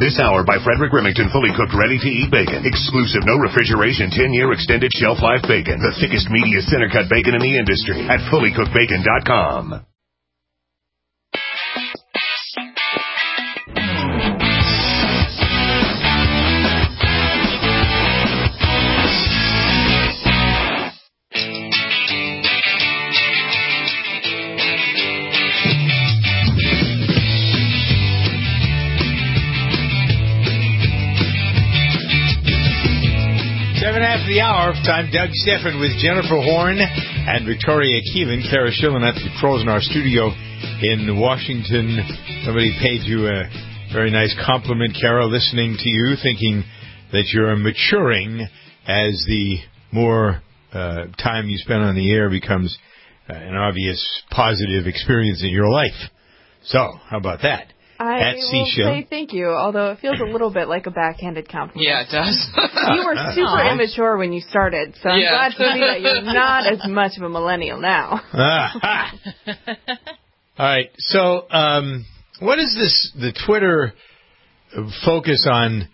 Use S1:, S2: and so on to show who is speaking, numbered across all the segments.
S1: This hour by Frederick Remington, fully cooked, ready-to-eat bacon. Exclusive, no refrigeration, 10-year extended shelf life bacon. The thickest, meatiest center-cut bacon in the industry at fullycookedbacon.com.
S2: After the hour, I'm Doug Stephan with Jennifer Horn and Victoria Keelan. Kara Schillen at the controls in our studio in Washington. Somebody paid you a very nice compliment, Kara, listening to you, thinking that you're maturing as the more time you spend on the air becomes an obvious positive experience in your life. So, how about that?
S3: I will say thank you, although it feels a little bit like a backhanded compliment.
S4: Yeah, it does.
S3: You were super immature when you started, so I'm glad to see that you're not as much of a millennial now.
S2: All right, so what is this, the Twitter focus on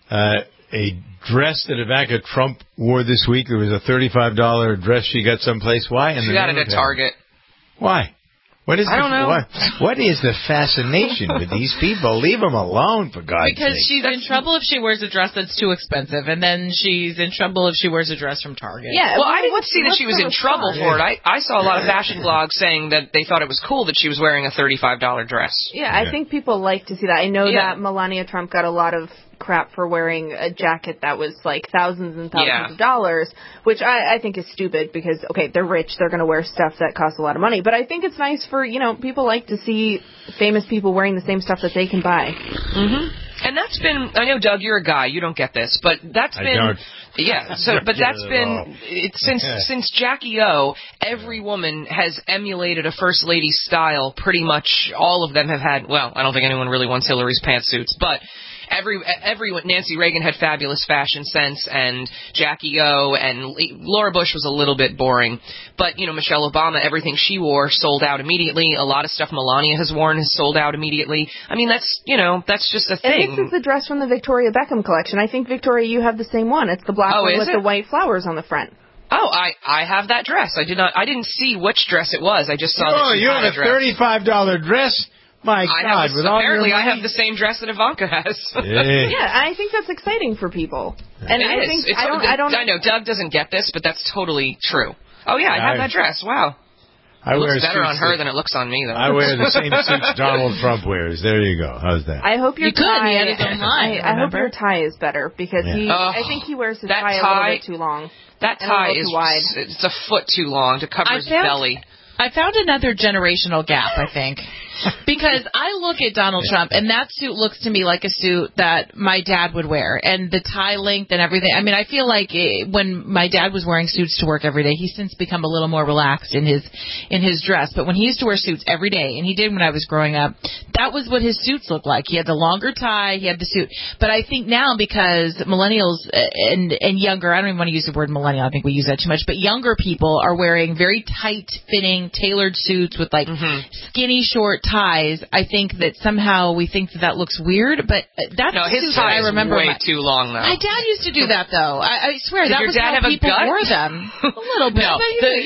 S2: a dress that Ivanka Trump wore this week? It was a $35 dress she got someplace. Why?
S4: She got it at Target.
S2: Why? I don't
S4: know.
S2: What is the fascination with these people? Leave them alone, for God's sake.
S5: Because she's in trouble if she wears a dress that's too expensive, and then she's in trouble if she wears a dress from Target.
S3: Yeah,
S4: well, I didn't see that she was in trouble for it. I saw a lot of fashion blogs saying that they thought it was cool that she was wearing a $35 dress.
S3: Yeah, I think people like to see that. I know that Melania Trump got a lot of crap for wearing a jacket that was like thousands and thousands of dollars, which I think is stupid because, okay, they're rich, they're going to wear stuff that costs a lot of money, but I think it's nice for, people like to see famous people wearing the same stuff that they can buy.
S4: Mm-hmm. And that's been, I know, Doug, you're a guy, you don't get this, but that's been...
S2: I don't.
S4: Yeah, but that's been, since Jackie O, every woman has emulated a First Lady style. Pretty much all of them have had, well, I don't think anyone really wants Hillary's pantsuits, but... Everyone, Nancy Reagan had fabulous fashion sense, and Jackie O, and Laura Bush was a little bit boring. But, Michelle Obama, everything she wore sold out immediately. A lot of stuff Melania has worn has sold out immediately. I mean, that's just a thing.
S3: And this is the dress from the Victoria Beckham collection. I think, Victoria, you have the same one. It's the black one with the white flowers on the front.
S4: Oh, I have that dress. I didn't see which dress it was. I just saw that she had a dress.
S2: Oh, you have a $35 dress? My God,
S4: apparently I have the same dress that Ivanka has.
S3: Yeah, I think that's exciting for people. And
S4: I know Doug doesn't get this, but that's totally true. Oh yeah, I have that dress. Wow. It looks better on her than it looks on me, though.
S2: I wear the same suits Donald Trump wears. There you go. How's that?
S3: I hope your tie.
S5: He had his own line,
S3: I hope your tie is better because I think he wears his tie a little bit too long.
S4: That tie is wide. It's a foot too long to cover his belly.
S5: I found another generational gap, I think. Because I look at Donald Trump, and that suit looks to me like a suit that my dad would wear, and the tie length and everything. I mean, I feel like when my dad was wearing suits to work every day, he's since become a little more relaxed in his dress. But when he used to wear suits every day, and he did when I was growing up, that was what his suits looked like. He had the longer tie, he had the suit. But I think now, because millennials and younger, I don't even want to use the word millennial, I think we use that too much, but younger people are wearing very tight-fitting, tailored suits with skinny, short ties. I think that somehow we think that looks weird, but that's
S4: his tie
S5: I remember
S4: is way too long, though.
S5: My dad used to do that, though. I swear, that was how people wore them. A little bit.
S4: No,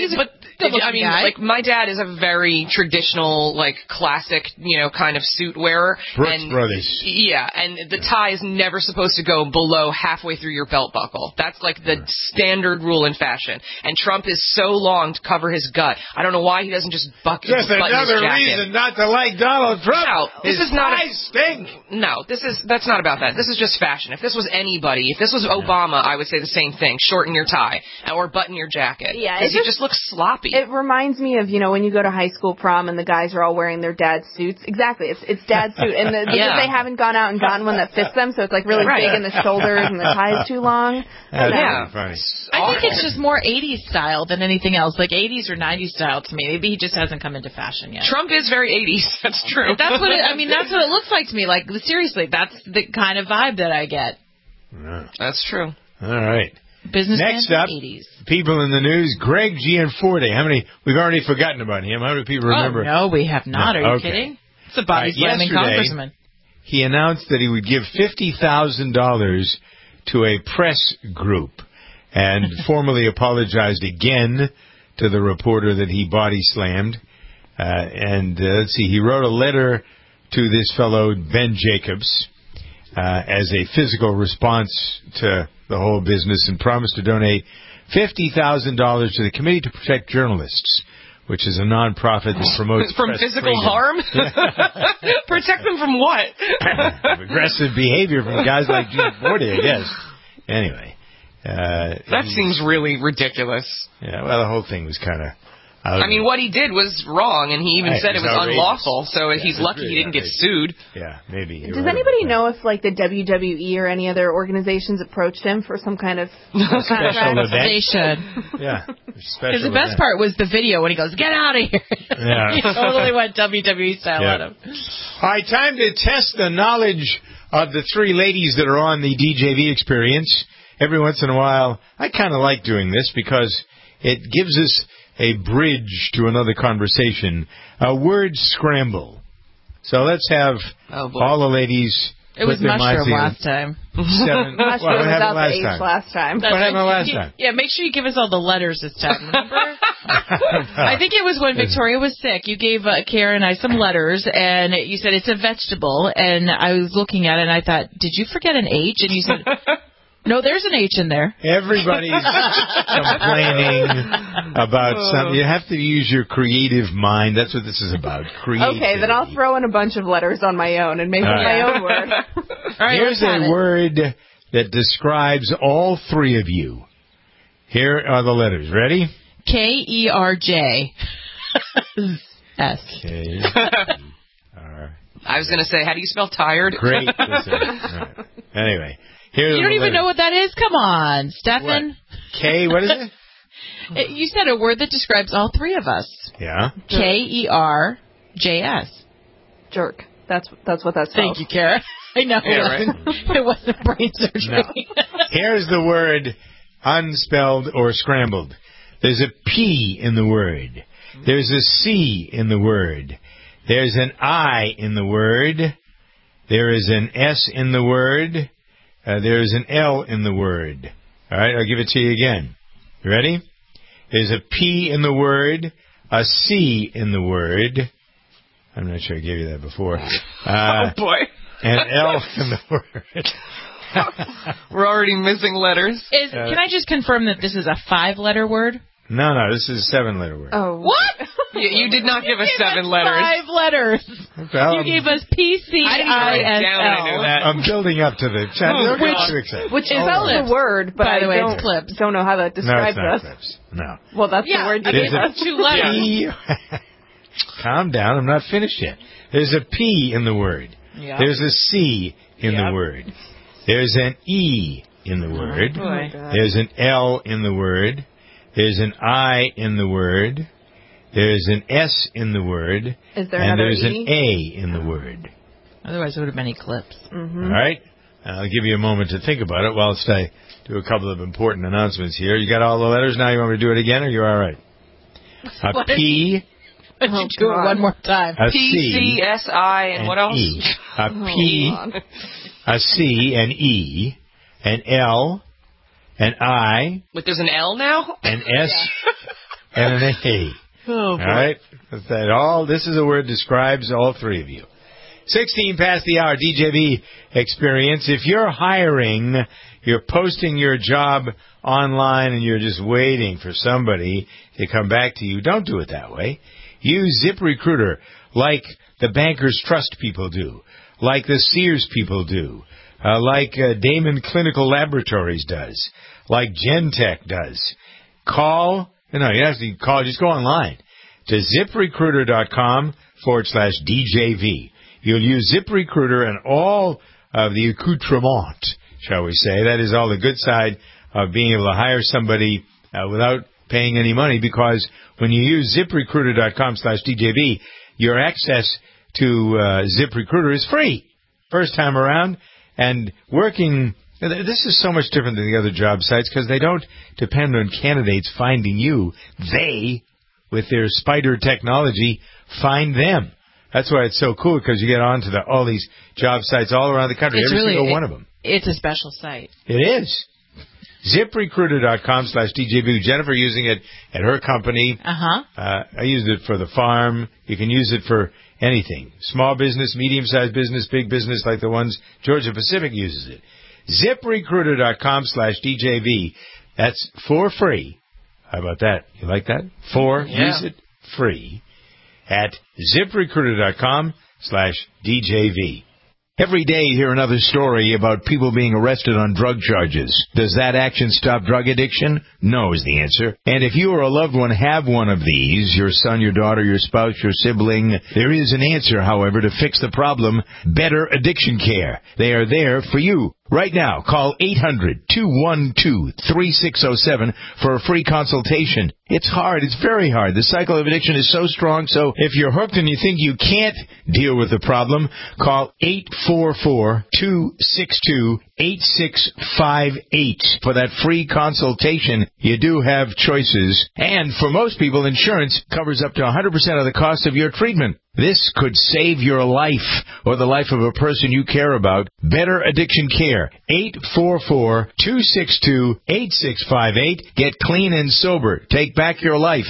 S5: but
S4: my dad is a very traditional, classic, kind of suit wearer.
S2: Brooks Brothers.
S4: Yeah, and the tie is never supposed to go below halfway through your belt buckle. That's the standard rule in fashion. And Trump is so long to cover his gut. I don't know why he doesn't just button his jacket.
S2: Just another reason not to like Donald Trump.
S4: No, this is not
S2: stink.
S4: No, that's not about that. This is just fashion. If this was anybody, if this was Obama, I would say the same thing. Shorten your tie or button your jacket.
S3: Yeah,
S4: because you just look sloppy.
S3: It reminds me of, when you go to high school prom and the guys are all wearing their dad's suits. Exactly. It's dad's suit. And because they haven't gone out and gotten one that fits them, so it's really big in the shoulders and the tie is too long.
S2: That's funny.
S5: I think it's just more 80s style than anything else. 80s or 90s style to me. Maybe he just hasn't come into fashion yet.
S4: Trump is very 80s. That's true.
S5: That's what that's what it looks like to me. Seriously, that's the kind of vibe that I get.
S4: That's true.
S2: All right.
S5: Next
S2: up,
S5: 80s.
S2: People in the news. Greg Gianforte. How many? We've already forgotten about him. How many people remember?
S5: Oh, no, we have not. Are you kidding? It's a body slamming congressman.
S2: he announced that he would give $50,000 to a press group and formally apologized again to the reporter that he body slammed. Let's see, he wrote a letter to this fellow, Ben Jacobs, as a physical response to the whole business, and promised to donate $50,000 to the Committee to Protect Journalists, which is a nonprofit that promotes
S4: from
S2: press
S4: physical
S2: freedom.
S4: harm. Protect them from what?
S2: Aggressive behavior from guys like Gene Forty, I guess. Anyway,
S4: that seems really ridiculous.
S2: Yeah, well, the whole thing was kind of.
S4: I mean, what he did was wrong, and he even said it was unlawful, so he's lucky he didn't get sued.
S2: Yeah, maybe.
S3: Does anybody know if, like, the WWE or any other organizations approached him for some kind of
S2: special event?
S5: They should.
S2: Yeah.
S5: Because the best part was the video when he goes, "Get out of here."
S2: Yeah.
S5: He totally went WWE style at him.
S2: All right, time to test the knowledge of the three ladies that are on the DJV experience. Every once in a while, I kind of like doing this because it gives us a bridge to another conversation, a word scramble. So let's have all the ladies.
S5: It was mushroom last time.
S3: Mushroom without the H last time.
S2: What happened last time?
S5: Yeah, make sure you give us all the letters this time, remember? I think it was when Victoria was sick. You gave Karen and I some letters, and you said it's a vegetable, and I was looking at it, and I thought, did you forget an H? And you said... No, there's an H in there.
S2: Everybody's complaining about something. You have to use your creative mind. That's what this is about. Creativity.
S3: Okay, then I'll throw in a bunch of letters on my own and make it my own word.
S5: All right,
S2: here's a word that describes all three of you. Here are the letters. Ready?
S5: K-E-R-J. S.
S2: K-E-R.
S5: I
S4: was going to say, how do you spell tired?
S2: Great. Right. Anyway.
S5: You don't even know what that is? Come on, Stefan.
S2: K, what is it?
S5: You said a word that describes all three of us.
S2: Yeah.
S5: K-E-R-J-S.
S3: Jerk. That's what that spells.
S5: Thank you, Kara. I know.
S2: Yeah, right?
S5: It wasn't brain surgery.
S2: No. Here's the word unspelled or scrambled. There's a P in the word. There's a C in the word. There's an I in the word. There is an S in the word. There's an L in the word. All right, I'll give it to you again. You ready? There's a P in the word, a C in the word. I'm not sure I gave you that before.
S4: Oh, boy.
S2: An L in the word.
S4: We're already missing letters.
S5: Can I just confirm that this is a 5-letter word?
S2: No, this is a 7-letter word.
S3: Oh,
S4: what? You did not give us 7 letters.
S5: 5 letters.
S2: Well,
S5: you gave us P-C-I-S-L.
S2: I'm building up to the
S3: which spells the word, but
S5: by the way,
S3: it's
S5: clips.
S3: Don't know how that describes
S2: us.
S3: Clips.
S2: No.
S3: Well, that's the word you gave us.
S5: 2 letters.
S2: Calm down. I'm not finished yet. There's a P in the word.
S5: Yep.
S2: There's a C in the word. There's an E in the word.
S3: Oh,
S2: there's an L in the word. There's an I in the word. There's an S in the word.
S3: Is there
S2: and
S3: another
S2: there's
S3: E?
S2: an A in the word.
S5: Otherwise, it would have been Eclipse.
S3: Mm-hmm.
S2: All right? I'll give you a moment to think about it whilst I do a couple of important announcements here. You got all the letters now? You want me to do it again, or you're all right? A P.
S5: Let's do it one more time.
S2: A
S4: P, C, S, I, and what else?
S2: E. A P, a C, an E, an L, an I.
S4: Wait, there's an L now?
S2: An S, and an A.
S4: Oh, boy.
S2: All right? This is a word that describes all three of you. 16 past the hour, DJV experience. If you're hiring, you're posting your job online and you're just waiting for somebody to come back to you, don't do it that way. Use ZipRecruiter like the Bankers Trust people do, like the Sears people do, like Damon Clinical Laboratories does, like Gentech does. You don't have to call, just go online to ZipRecruiter.com/DJV. You'll use ZipRecruiter and all of the accoutrement, shall we say. That is all the good side of being able to hire somebody without paying any money, because when you use ZipRecruiter.com/DJV, your access to ZipRecruiter is free first time around. And working, this is so much different than the other job sites because they don't depend on candidates finding you. They, with their spider technology, find them. That's why it's so cool, because you get onto all these job sites all around the country, every single one of them.
S5: It's a special site.
S2: It is. ZipRecruiter.com/DJB. Jennifer using it at her company. I used it for the farm. You can use it for anything. Small business, medium-sized business, big business, like the ones Georgia Pacific uses it. ZipRecruiter.com/DJB. That's for free. How about that? You like that? Use it free at ZipRecruiter.com/DJV. Every day you hear another story about people being arrested on drug charges. Does that action stop drug addiction? No is the answer. And if you or a loved one have one of these, your son, your daughter, your spouse, your sibling, there is an answer, however, to fix the problem. Better Addiction Care. They are there for you. Right now, call 800-212-3607 for a free consultation. It's hard. It's very hard. The cycle of addiction is so strong, so if you're hooked and you think you can't deal with the problem, call 844-262-8658 for that free consultation. You do have choices. And for most people, insurance covers up to 100% of the cost of your treatment. This could save your life or the life of a person you care about. Better Addiction Care. 844-262-8658. Get clean and sober. Take back your life.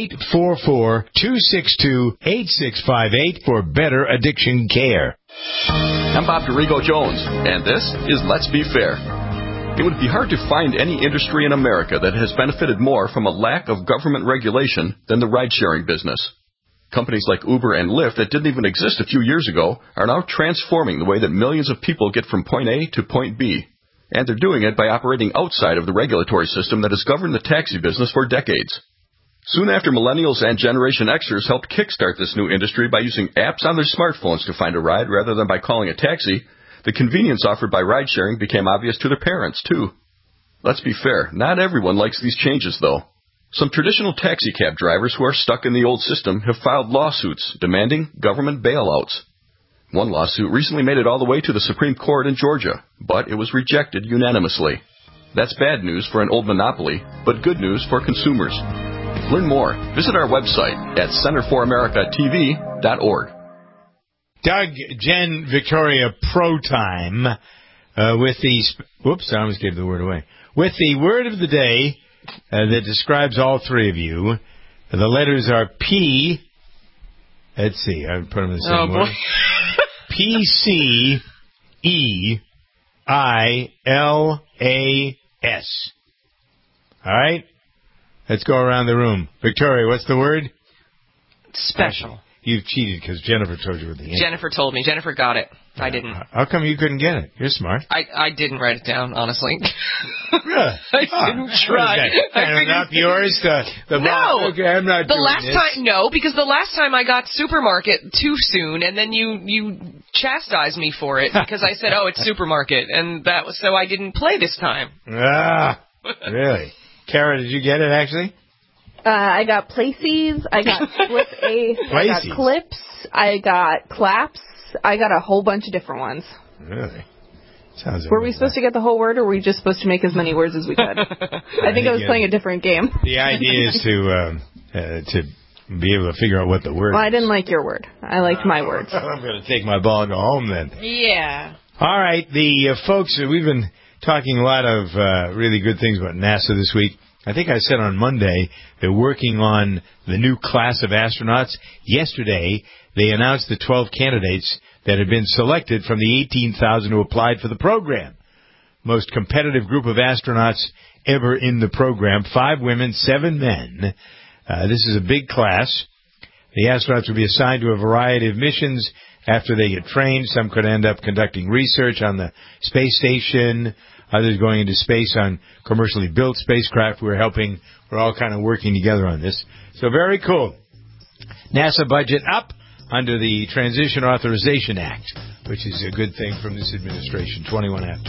S2: 844-262-8658 for Better Addiction Care.
S6: I'm Bob Dorigo Jones, and this is Let's Be Fair. It would be hard to find any industry in America that has benefited more from a lack of government regulation than the ride-sharing business. Companies like Uber and Lyft that didn't even exist a few years ago are now transforming the way that millions of people get from point A to point B. And they're doing it by operating outside of the regulatory system that has governed the taxi business for decades. Soon after millennials and Generation Xers helped kickstart this new industry by using apps on their smartphones to find a ride rather than by calling a taxi, the convenience offered by ride-sharing became obvious to their parents, too. Let's be fair, not everyone likes these changes, though. Some traditional taxi cab drivers who are stuck in the old system have filed lawsuits demanding government bailouts. One lawsuit recently made it all the way to the Supreme Court in Georgia, but it was rejected unanimously. That's bad news for an old monopoly, but good news for consumers. Learn more. Visit our website at centerforamericatv.org.
S2: Doug, Jen, Victoria, Pro Time with the... Whoops, I almost gave the word away. With the word of the day that describes all three of you. The letters are P. Let's see. I would put them in the same order. PCEILAS. All right? Let's go around the room. Victoria, what's the word?
S4: Special.
S2: You've cheated because Jennifer told you what the answer.
S4: Jennifer told me. Jennifer got it. I didn't.
S2: How come you couldn't get it? You're smart.
S4: I didn't write it down, honestly.
S2: Really?
S4: I didn't try.
S2: Not yours?
S4: No.
S2: Okay, I'm not doing this.
S4: No, because the last time I got supermarket too soon, and then you chastised me for it because I said, oh, it's supermarket, and that was so I didn't play this time.
S2: Really? Kara, did you get it, actually?
S3: I got Places. I got Flip A. I got Clips. I got Claps. I got a whole bunch of different ones.
S2: Really?
S3: Were we supposed to get the whole word, or were we just supposed to make as many words as we could? I think I was playing a different game.
S2: The idea is to be able to figure out what the word is.
S3: Well, I didn't like your word. I liked my words.
S2: I'm going to take my ball and go home then.
S5: Yeah.
S2: All right, the folks, we've been talking a lot of really good things about NASA this week. I think I said on Monday they're working on the new class of astronauts. Yesterday, they announced the 12 candidates that had been selected from the 18,000 who applied for the program. Most competitive group of astronauts ever in the program. 5 women, 7 men. This is a big class. The astronauts will be assigned to a variety of missions after they get trained. Some could end up conducting research on the space station. Others going into space on commercially built spacecraft. We're all kind of working together on this. So very cool. NASA budget up under the Transition Authorization Act, which is a good thing from this administration, 21 after.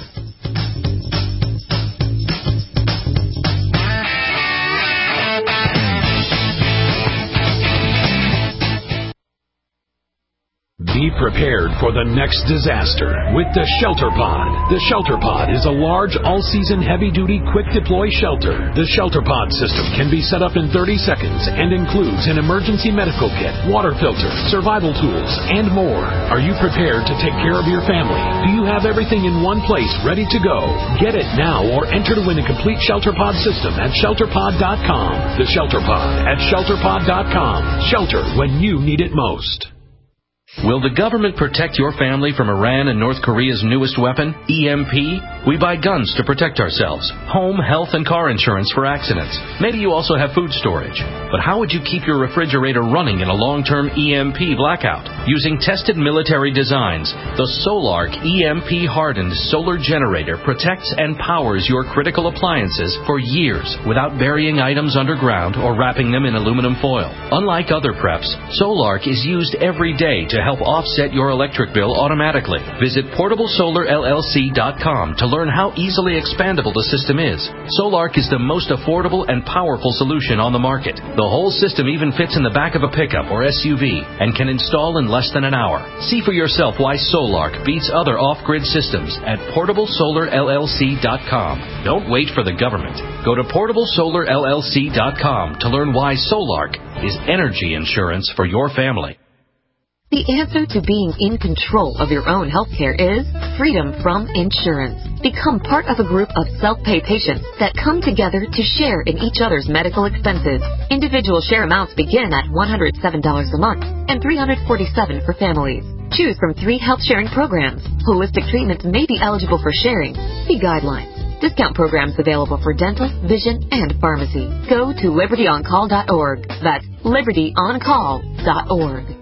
S7: Be prepared for the next disaster with the Shelter Pod. The Shelter Pod is a large, all-season, heavy-duty, quick-deploy shelter. The Shelter Pod system can be set up in 30 seconds and includes an emergency medical kit, water filter, survival tools, and more. Are you prepared to take care of your family? Do you have everything in one place ready to go? Get it now or enter to win a complete Shelter Pod system at ShelterPod.com. The Shelter Pod at ShelterPod.com. Shelter when you need it most.
S8: Will the government protect your family from Iran and North Korea's newest weapon, EMP? We buy guns to protect ourselves, home, health, and car insurance for accidents. Maybe you also have food storage. But how would you keep your refrigerator running in a long-term EMP blackout? Using tested military designs, the Solark EMP-hardened solar generator protects and powers your critical appliances for years without burying items underground or wrapping them in aluminum foil. Unlike other preps, Solark is used every day to help offset your electric bill automatically. Visit PortableSolarLLC.com to learn how easily expandable the system is. Solark is the most affordable and powerful solution on the market. The whole system even fits in the back of a pickup or SUV and can install in less than an hour. See for yourself why Solark beats other off-grid systems at PortableSolarLLC.com. Don't wait for the government. Go to PortableSolarLLC.com to learn why Solark is energy insurance for your family.
S9: The answer to being in control of your own healthcare is freedom from insurance. Become part of a group of self-pay patients that come together to share in each other's medical expenses. Individual share amounts begin at $107 a month and $347 for families. Choose from 3 health-sharing programs. Holistic treatments may be eligible for sharing. See guidelines. Discount programs available for dental, vision, and pharmacy. Go to LibertyOnCall.org. That's LibertyOnCall.org.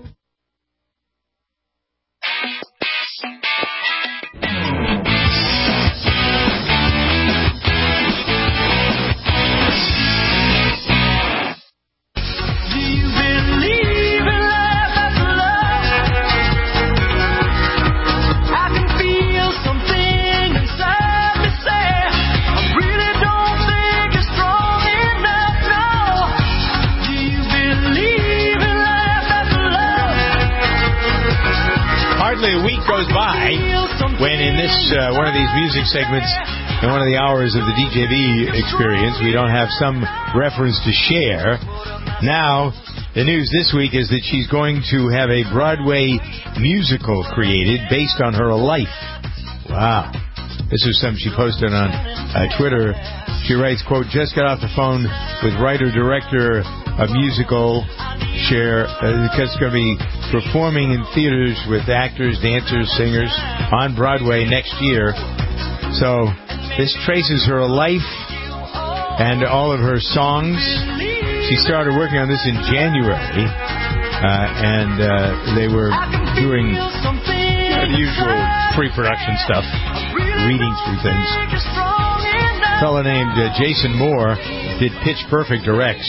S2: A week goes by when in this one of these music segments in one of the hours of the DJV experience we don't have some reference to Cher. Now the news this week is that she's going to have a Broadway musical created based on her life. Wow. This is something she posted on Twitter. She writes, quote, just got off the phone with writer-director of musical Cher, because it's going to be performing in theaters with actors, dancers, singers on Broadway next year. So this traces her life and all of her songs. She started working on this in January, and they were doing the usual pre-production stuff, reading through things. A fellow named Jason Moore did Pitch Perfect directs.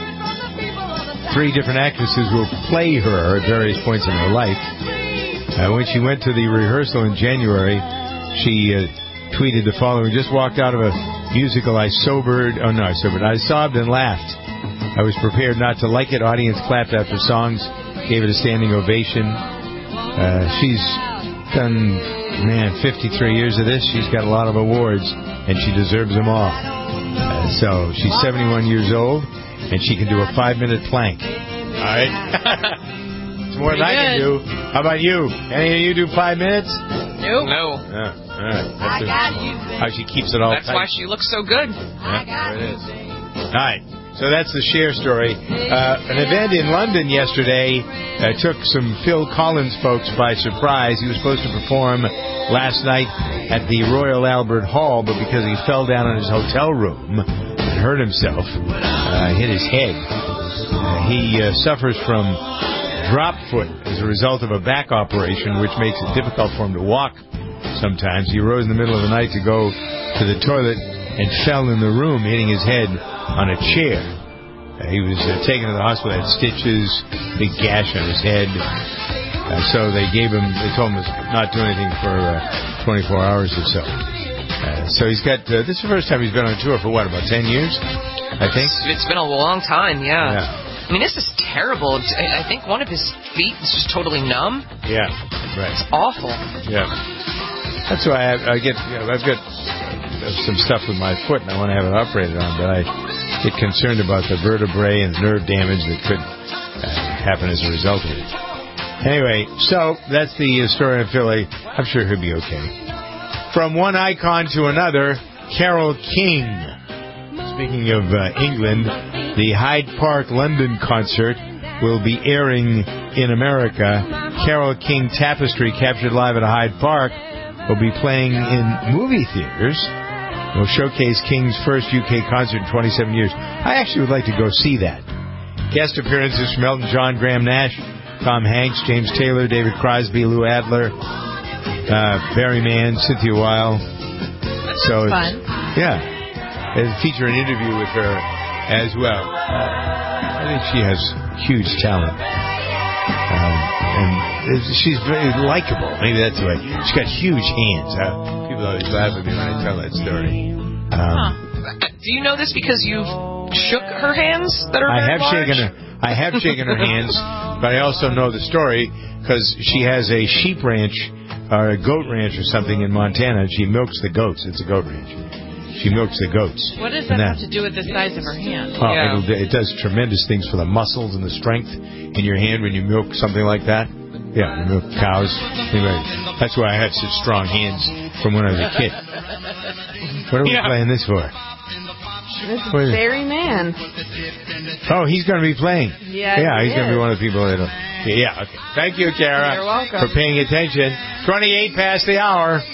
S2: 3 different actresses will play her at various points in her life. When she went to the rehearsal in January, she tweeted the following: just walked out of a musical, I sobbed and laughed. I was prepared not to like it. Audience clapped after songs, gave it a standing ovation. She's done, 53 years of this. She's got a lot of awards, and she deserves them all. So she's 71 years old. And she can do a 5-minute plank. All right? It's more than I can do. How about you? Any of you do 5 minutes?
S4: Nope. No.
S2: All right. I got you. How she keeps it all
S4: That's
S2: tight.
S4: why she looks so good.
S2: There it is. All right. So that's the Cher story. An event in London yesterday took some Phil Collins folks by surprise. He was supposed to perform last night at the Royal Albert Hall, but because he fell down in his hotel room and hurt himself, hit his head. He suffers from drop foot as a result of a back operation, which makes it difficult for him to walk sometimes. He rose in the middle of the night to go to the toilet and fell in the room, hitting his head on a chair. He was taken to the hospital, had stitches, big gash on his head. So they told him to not do anything for 24 hours or so. So he's got, this is the first time he's been on tour for about 10 years, I think?
S4: It's been a long time, yeah. I mean, this is terrible. I think one of his feet is just totally numb.
S2: Yeah, right.
S4: It's awful.
S2: Yeah. That's why I've got some stuff with my foot, and I want to have it operated on, but I get concerned about the vertebrae and nerve damage that could happen as a result of it. Anyway, so that's the story of Philly. I'm sure he'll be okay. From one icon to another, Carole King. Speaking of England, the Hyde Park London concert will be airing in America. Carole King Tapestry, captured live at Hyde Park, will be playing in movie theaters. It will showcase King's first UK concert in 27 years. I actually would like to go see that. Guest appearances from Elton John, Graham Nash, Tom Hanks, James Taylor, David Crosby, Lou Adler, Barry Mann, Cynthia Weil. So
S5: fun.
S2: Yeah. It'll feature an interview with her as well. I think she has huge talent. And she's very likable. Maybe that's the way. She's got huge hands. People always laugh at me when I tell that story.
S4: Do you know this because you've shook her hands that are very large?
S2: I have shaken her hands, but I also know the story because she has a sheep ranch or a goat ranch or something in Montana. She milks the goats. It's a goat ranch. She milks the goats.
S5: What does that have to do with the size of her hand?
S2: Oh, it does tremendous things for the muscles and the strength in your hand when you milk something like that. Yeah, you milk cows. Anyway, that's why I had such strong hands from when I was a kid. What are we playing this for?
S3: This is Barry Mann.
S2: Oh, he's going to be playing.
S3: Yeah,
S2: he's going to be one of the people that'll... Yeah, okay. Thank you, Kara.
S3: You're welcome.
S2: For paying attention. 28 past the hour.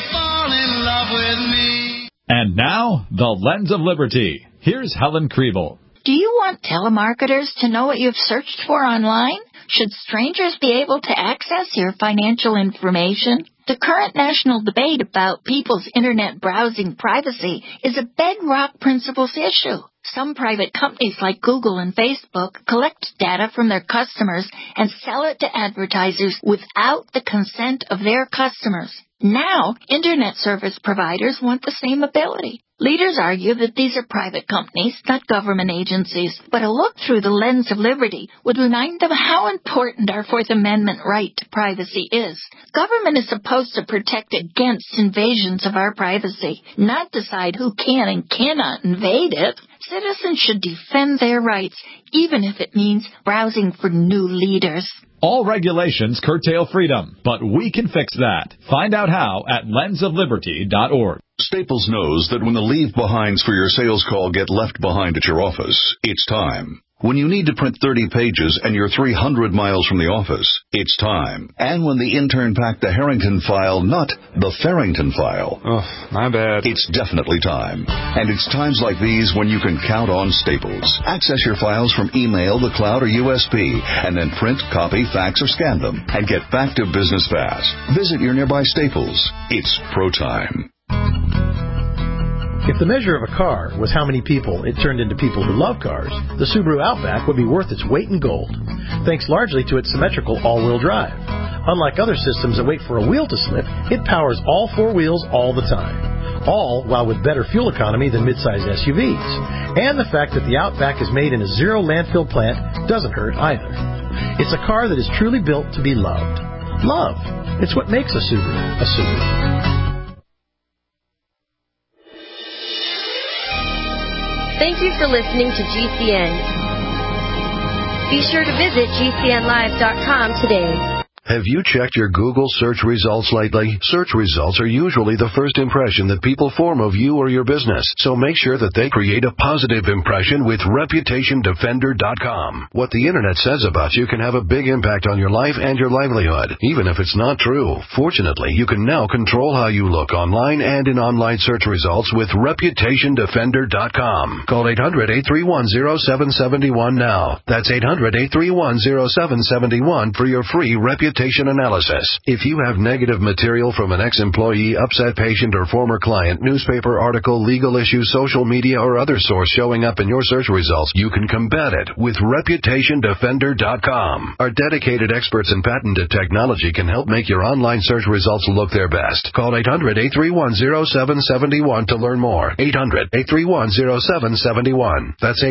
S10: And now, the Lens of Liberty. Here's Helen Kriebel.
S11: Do you want telemarketers to know what you've searched for online? Should strangers be able to access your financial information? The current national debate about people's internet browsing privacy is a bedrock principles issue. Some private companies like Google and Facebook collect data from their customers and sell it to advertisers without the consent of their customers. Now, internet service providers want the same ability. Leaders argue that these are private companies, not government agencies, but a look through the lens of liberty would remind them how important our Fourth Amendment right to privacy is. Government is supposed to protect against invasions of our privacy, not decide who can and cannot invade it. Citizens should defend their rights, even if it means browsing for new leaders.
S10: All regulations curtail freedom, but we can fix that. Find out how at lensofliberty.org.
S1: Staples knows that when the leave-behinds for your sales call get left behind at your office, it's time. When you need to print 30 pages and you're 300 miles from the office, it's time. And when the intern packed the Harrington file, not the Farrington file.
S12: Oh, my bad.
S1: It's definitely time. And it's times like these when you can count on Staples. Access your files from email, the cloud, or USB, and then print, copy, fax, or scan them, and get back to business fast. Visit your nearby Staples. It's pro time.
S13: If the measure of a car was how many people it turned into people who love cars, the Subaru Outback would be worth its weight in gold, thanks largely to its symmetrical all-wheel drive. Unlike other systems that wait for a wheel to slip, it powers all four wheels all the time, all while with better fuel economy than midsize SUVs. And the fact that the Outback is made in a zero landfill plant doesn't hurt either. It's a car that is truly built to be loved. Love. It's what makes a Subaru a Subaru.
S14: Thank you for listening to GCN. Be sure to visit GCNlive.com today.
S15: Have you checked your Google search results lately? Search results are usually the first impression that people form of you or your business, so make sure that they create a positive impression with ReputationDefender.com. What the Internet says about you can have a big impact on your life and your livelihood, even if it's not true. Fortunately, you can now control how you look online and in online search results with ReputationDefender.com. Call 800-831-0771 now. That's 800-831-0771 for your free Reputation reputation analysis. If you have negative material from an ex-employee, upset patient, or former client, newspaper article, legal issue, social media, or other source showing up in your search results, you can combat it with ReputationDefender.com. Our dedicated experts in patented technology can help make your online search results look their best. Call 800-831-0771 to learn more. 800-831-0771. That's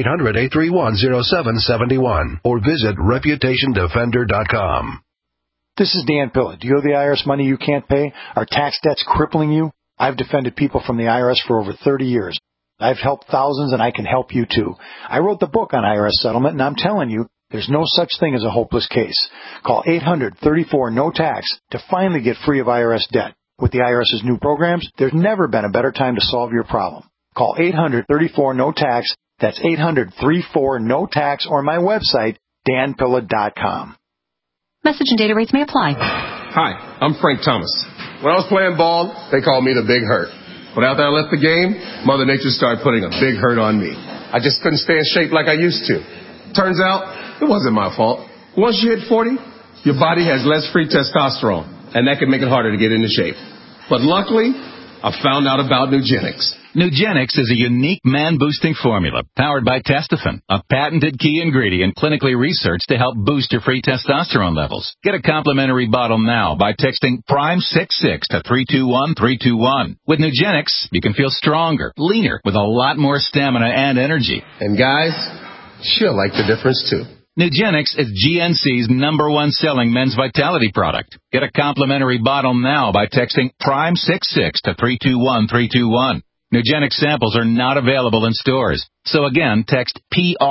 S15: 800-831-0771. Or visit ReputationDefender.com.
S12: This is Dan Pilla. Do you owe the IRS money you can't pay? Are tax debts crippling you? I've defended people from the IRS for over 30 years. I've helped thousands, and I can help you too. I wrote the book on IRS settlement, and I'm telling you, there's no such thing as a hopeless case. Call 800-34-NO-TAX to finally get free of IRS debt. With the IRS's new programs, there's never been a better time to solve your problem. Call 800-34-NO-TAX. That's 800-34-NO-TAX, or my website, danpilla.com.
S16: Message and data rates may apply.
S17: Hi, I'm Frank Thomas. When I was playing ball, they called me the Big Hurt. But after I left the game, Mother Nature started putting a big hurt on me. I just couldn't stay in shape like I used to. Turns out, it wasn't my fault. Once you hit 40, your body has less free testosterone, and that can make it harder to get into shape. But luckily, I found out about Nugenix.
S18: Nugenix is a unique man-boosting formula powered by Testofen, a patented key ingredient clinically researched to help boost your free testosterone levels. Get a complimentary bottle now by texting PRIME66 to 321321. With Nugenix, you can feel stronger, leaner, with a lot more stamina and energy.
S17: And guys, she'll like the difference too.
S18: Nugenix is GNC's #1 selling men's vitality product. Get a complimentary bottle now by texting PRIME66 to 321321. Nugenix samples are not available in stores. So again, text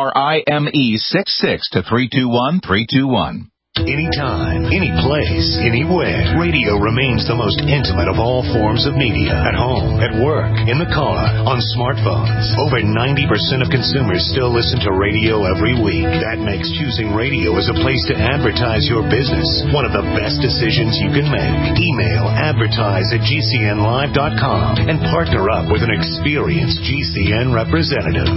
S18: PRIME66 to 321321.
S19: Anytime, any place, anywhere, radio remains the most intimate of all forms of media. At home, at work, in the car, on smartphones. Over 90% of consumers still listen to radio every week. That makes choosing radio as a place to advertise your business one of the best decisions you can make. Email advertise@gcnlive.com and partner up with an experienced GCN representative.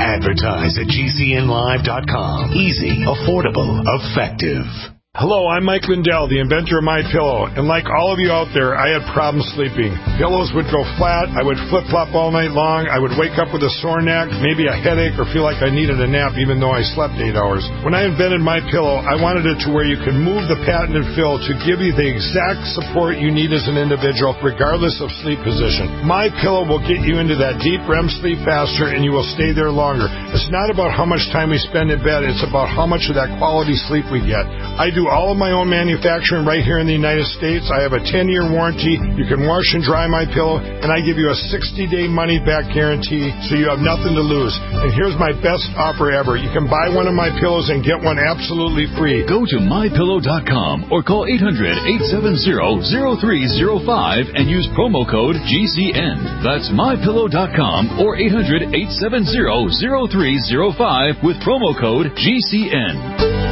S19: Advertise@gcnlive.com. Easy, affordable, effective.
S20: Hello, I'm Mike Lindell, the inventor of MyPillow, and like all of you out there, I had problems sleeping. Pillows would go flat, I would flip-flop all night long, I would wake up with a sore neck, maybe a headache, or feel like I needed a nap even though I slept 8 hours. When I invented MyPillow, I wanted it to where you could move the patented fill to give you the exact support you need as an individual, regardless of sleep position. MyPillow will get you into that deep REM sleep faster, and you will stay there longer. It's not about how much time we spend in bed, it's about how much of that quality sleep we get. I do all of my own manufacturing right here in the United States. I have a 10-year warranty. You can wash and dry MyPillow, and I give you a 60-day money-back guarantee, so you have nothing to lose. And here's my best offer ever. You can buy one of my pillows and get one absolutely free.
S10: Go to MyPillow.com or call 800-870-0305 and use promo code GCN. That's MyPillow.com or 800-870-0305 with promo code GCN.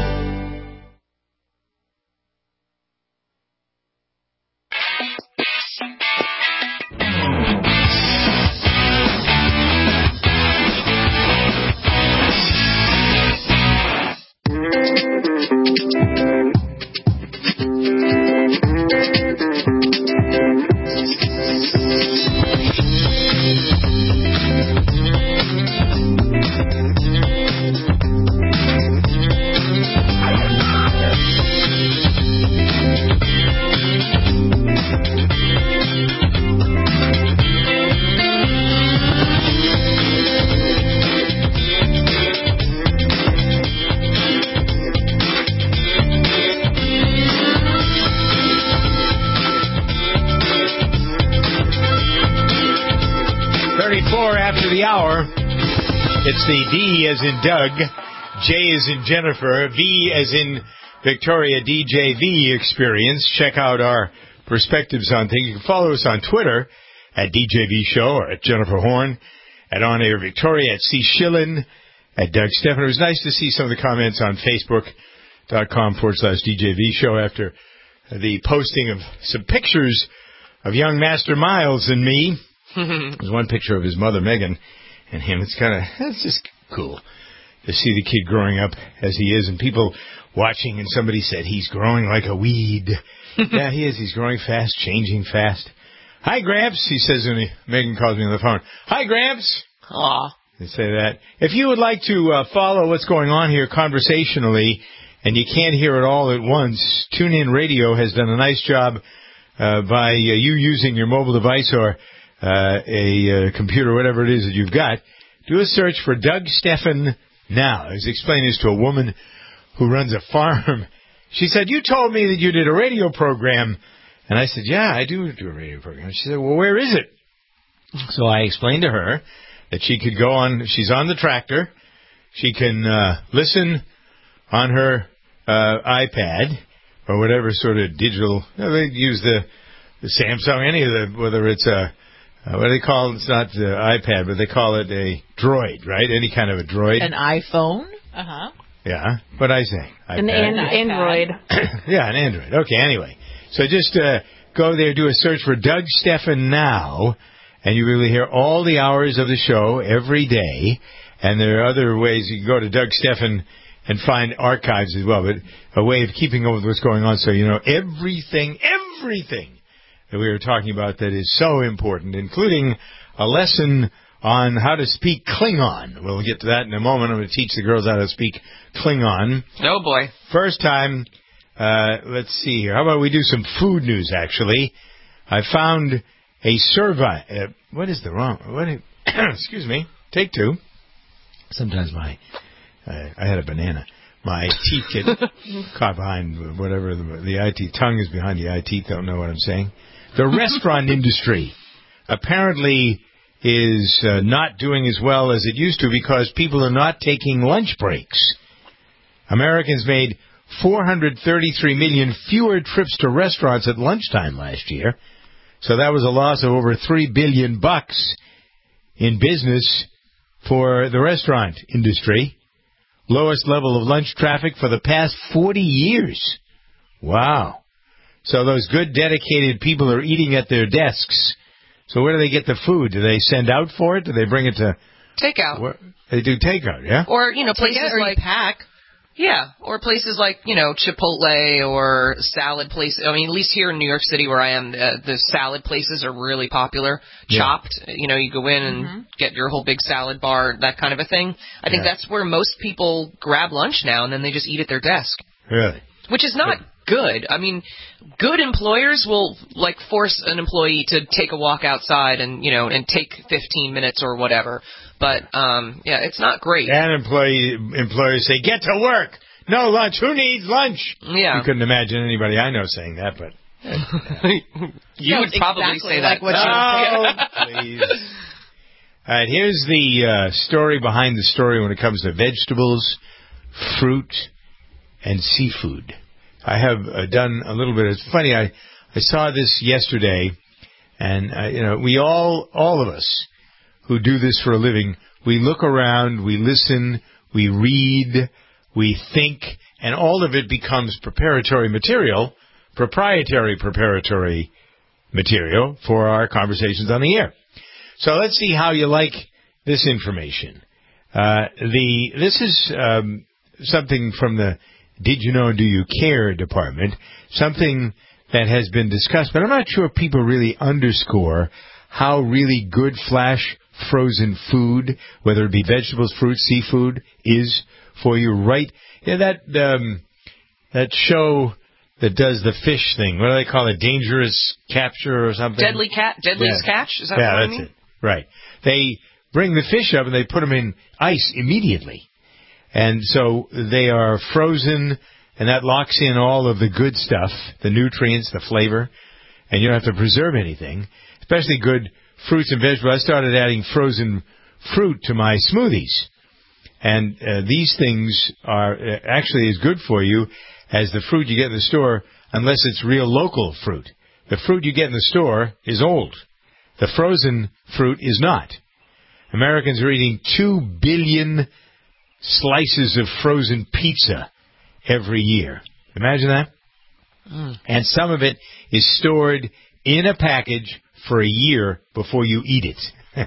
S2: It's the D as in Doug, J as in Jennifer, V as in Victoria, DJV experience. Check out our perspectives on things. You can follow us on Twitter at DJV Show or at Jennifer Horn, at On Air Victoria, at C. Schillen, at Doug Stephan. It was nice to see some of the comments on Facebook.com/DJV Show after the posting of some pictures of young Master Miles and me. There's one picture of his mother, Megan, and him. It's just cool to see the kid growing up as he is, and people watching, and somebody said he's growing like a weed. Yeah, he is. He's growing fast, changing fast. Hi, Gramps, he says when Megan calls me on the phone. Hi, Gramps.
S4: Aw.
S2: They say that. If you would like to follow what's going on here conversationally, and you can't hear it all at once, TuneIn Radio has done a nice job by you using your mobile device or a computer, whatever it is that you've got. Do a search for Doug Stephan now. I was explaining this to a woman who runs a farm. She said, you told me that you did a radio program. And I said, yeah, I do a radio program. She said, well, where is it? So I explained to her that she could go on, she's on the tractor. She can listen on her iPad or whatever sort of digital. They use the Samsung, any of the, whether it's a, what do they call it? It's not the iPad, but they call it a droid, right? Any kind of a droid.
S5: An iPhone? Uh-huh.
S2: Yeah. What'd I say?
S3: An Android.
S2: Yeah, an Android. Okay, anyway. So just go there, do a search for Doug Stephan now, and you will hear all the hours of the show every day. And there are other ways you can go to Doug Stephan and find archives as well, but a way of keeping up with what's going on so you know everything that we were talking about that is so important, including a lesson on how to speak Klingon. We'll get to that in a moment. I'm going to teach the girls how to speak Klingon.
S4: Oh, boy.
S2: First time, let's see here. How about we do some food news, actually. I found a survey. What is the wrong? Excuse me. Take two. Sometimes I had a banana. My teeth get caught behind whatever the eye teeth. Tongue is behind the eye teeth. Don't know what I'm saying. The restaurant industry apparently is not doing as well as it used to because people are not taking lunch breaks. Americans made 433 million fewer trips to restaurants at lunchtime last year. So that was a loss of over $3 billion in business for the restaurant industry. Lowest level of lunch traffic for the past 40 years. Wow. So those good, dedicated people are eating at their desks. So where do they get the food? Do they send out for it? Do they bring it to...
S4: Takeout.
S2: They do takeout, yeah?
S4: Or, places like...
S5: pack.
S4: Yeah, or places like, Chipotle or salad places. I mean, at least here in New York City where I am, the salad places are really popular. Yeah. Chopped, you go in and get your whole big salad bar, that kind of a thing. I think that's where most people grab lunch now, and then they just eat at their desk.
S2: Really?
S4: Which is not good. I mean, good employers will, force an employee to take a walk outside and, and take 15 minutes or whatever. But, it's not great.
S2: And employers say, get to work. No lunch. Who needs lunch?
S4: Yeah.
S2: You couldn't imagine anybody I know saying that, but...
S4: You would probably say that.
S2: Please. All right, here's the story behind the story when it comes to vegetables, fruit, and seafood. I have done a little bit. It's funny, I saw this yesterday, and, we all of us who do this for a living, we look around, we listen, we read, we think, and all of it becomes proprietary material for our conversations on the air. So let's see how you like this information. This is something from the Did You Know, Do You Care department, something that has been discussed, but I'm not sure people really underscore how really good flash frozen food, whether it be vegetables, fruit, seafood, is for you, right? Yeah, that show that does the fish thing, what do they call it? Dangerous Capture or something?
S4: Deadliest Catch? Is that what I mean?
S2: Yeah, that's it. Right. They bring the fish up and they put them in ice immediately. And so they are frozen, and that locks in all of the good stuff, the nutrients, the flavor, and you don't have to preserve anything, especially good fruits and vegetables. I started adding frozen fruit to my smoothies. And these things are actually as good for you as the fruit you get in the store, unless it's real local fruit. The fruit you get in the store is old. The frozen fruit is not. Americans are eating 2 billion slices of frozen pizza every year. Imagine that? And some of it is stored in a package for a year before you eat it.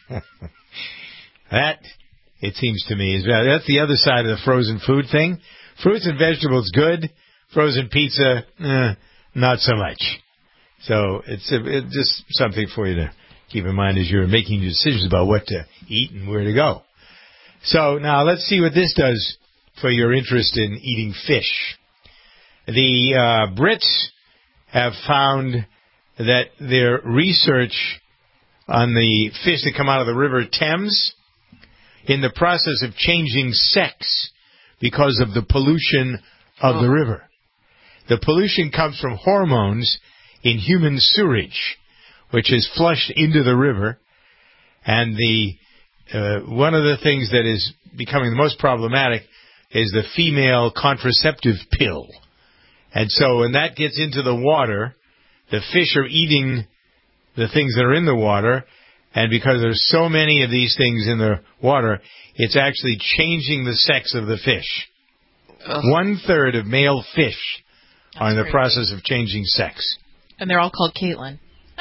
S2: That, it seems to me, that's the other side of the frozen food thing. Fruits and vegetables, good. Frozen pizza, not so much. So it's just something for you to keep in mind as you're making decisions about what to eat and where to go. So now let's see what this does for your interest in eating fish. The Brits have found that their research on the fish that come out of the River Thames in the process of changing sex because of the pollution of the river. The pollution comes from hormones in human sewage, which is flushed into the river. And one of the things that is becoming the most problematic is the female contraceptive pill. And so when that gets into the water, the fish are eating the things that are in the water, and because there's so many of these things in the water, it's actually changing the sex of the fish. 1/3 of male fish are in the process of changing sex.
S5: And they're all called Caitlin.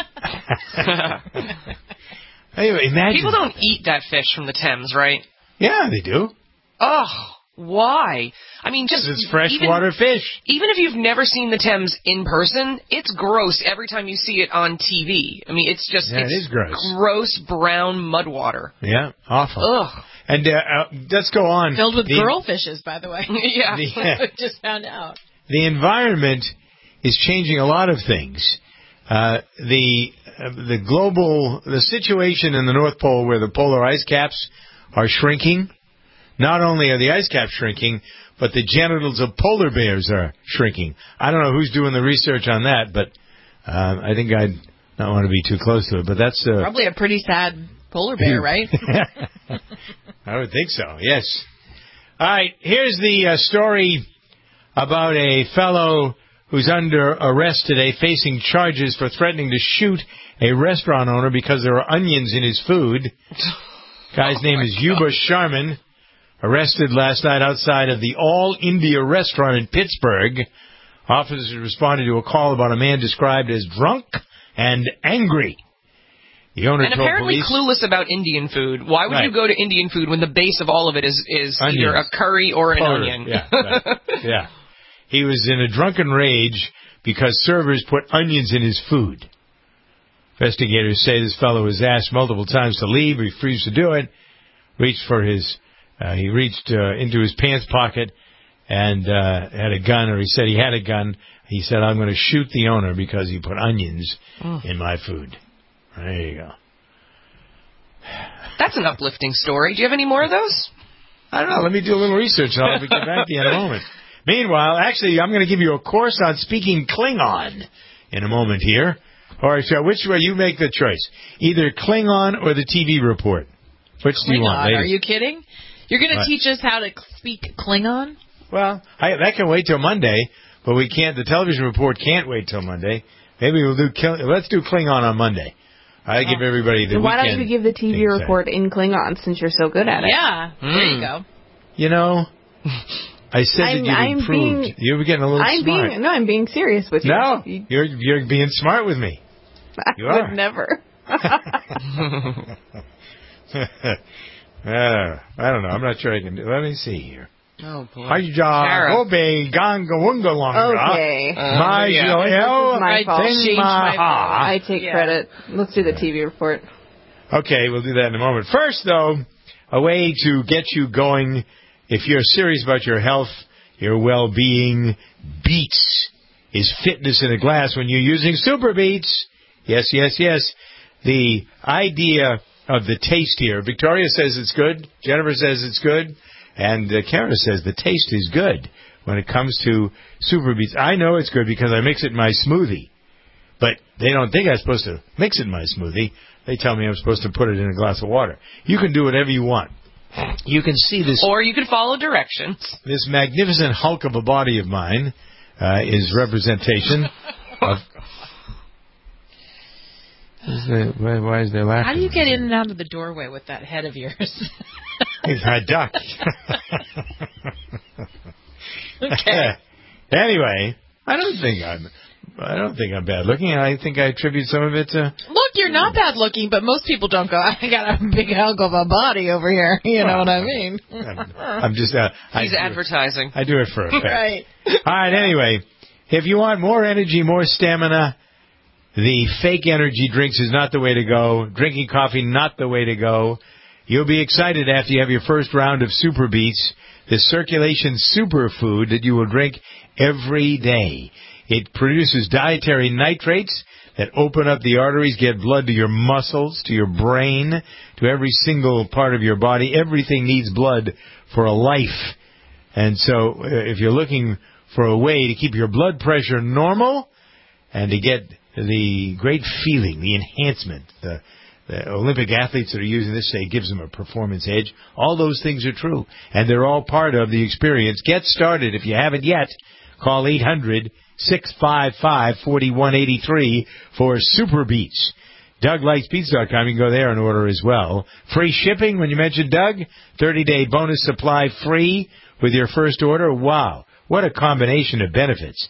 S2: Anyway, imagine.
S4: People don't eat that fish from the Thames, right?
S2: Yeah, they do.
S4: Oh, why? I mean, just
S2: it's freshwater fish.
S4: Even if you've never seen the Thames in person, it's gross every time you see it on TV. I mean, it's just
S2: it is gross.
S4: Gross brown mud water.
S2: Yeah, awful.
S4: Ugh.
S2: And let's go on.
S5: Filled with girl fishes, by the way.
S4: Yeah.
S5: Just found out.
S2: The environment is changing a lot of things. The situation in the North Pole where the polar ice caps are shrinking. Not only are the ice caps shrinking, but the genitals of polar bears are shrinking. I don't know who's doing the research on that, but I think I'd not want to be too close to it. But that's
S5: probably a pretty sad polar bear, right?
S2: I would think so, yes. All right, here's the story about a fellow who's under arrest today, facing charges for threatening to shoot a restaurant owner because there are onions in his food. Guy's name is Yuba Sharman, arrested last night outside of the All India restaurant in Pittsburgh. Officers responded to a call about a man described as drunk and angry. The owner
S4: and
S2: told
S4: apparently
S2: police,
S4: clueless about Indian food. Why would you go to Indian food when the base of all of it is either a curry or an onion?
S2: Yeah, right. Yeah. He was in a drunken rage because servers put onions in his food. Investigators say this fellow was asked multiple times to leave. He refused to do it. He reached into his pants pocket and had a gun, or he said he had a gun. He said, "I'm going to shoot the owner because he put onions in my food." There you go.
S4: That's an uplifting story. Do you have any more of those?
S2: I don't know. Let me do a little research and I'll get back to you in a moment. Meanwhile, actually, I'm going to give you a course on speaking Klingon in a moment here. All right, so which way? You make the choice. Either Klingon or the TV report. Which do you want, ladies?
S5: Are you kidding? You're going to teach us how to speak Klingon?
S2: Well, that can wait till Monday, but we can't. The television report can't wait till Monday. Maybe let's do Klingon on Monday. I give everybody the weekend.
S3: Why don't you give the TV report in Klingon since you're so good at it?
S5: Yeah, there you go.
S2: You know, I said that you improved. You were getting a little smart.
S3: I'm being serious with you.
S2: No, you're being smart with me. You
S3: I would never.
S2: I don't know. I'm not sure I can do. Let me see here.
S4: Oh boy.
S2: Okay.
S3: Okay. My fault. I take credit. Let's do the TV report.
S2: Okay, we'll do that in a moment. First, though, a way to get you going, if you're serious about your health, your well-being, Beets is fitness in a glass when you're using Super Beets. Yes, yes, yes. The idea of the taste here. Victoria says it's good. Jennifer says it's good. And Kara says the taste is good when it comes to Super Beets. I know it's good because I mix it in my smoothie. But they don't think I'm supposed to mix it in my smoothie. They tell me I'm supposed to put it in a glass of water. You can do whatever you want. You can see this.
S4: Or you can follow directions.
S2: This magnificent hulk of a body of mine is representation of... Why is there laughing?
S5: How do you get in and out of the doorway with that head of yours?
S2: I ducked.
S5: Okay.
S2: Anyway, I don't think I'm bad looking. I think I attribute some of it to...
S5: Look, you're not bad looking, but most people don't go, I got a big hunk of a body over here. You know what I mean?
S2: I'm just...
S4: He's advertising.
S2: I do it for effect.
S5: Right.
S2: All right, anyway. If you want more energy, more stamina, the fake energy drinks is not the way to go. Drinking coffee, not the way to go. You'll be excited after you have your first round of Super Beets, the circulation superfood that you will drink every day. It produces dietary nitrates that open up the arteries, get blood to your muscles, to your brain, to every single part of your body. Everything needs blood for a life. And so if you're looking for a way to keep your blood pressure normal and to get the great feeling, the enhancement, the Olympic athletes that are using this say it gives them a performance edge. All those things are true, and they're all part of the experience. Get started. If you haven't yet, call 800-655-4183 for Super Beets. DougLikesBeets.com. You can go there and order as well. Free shipping when you mention Doug. 30-day bonus supply free with your first order. Wow. What a combination of benefits.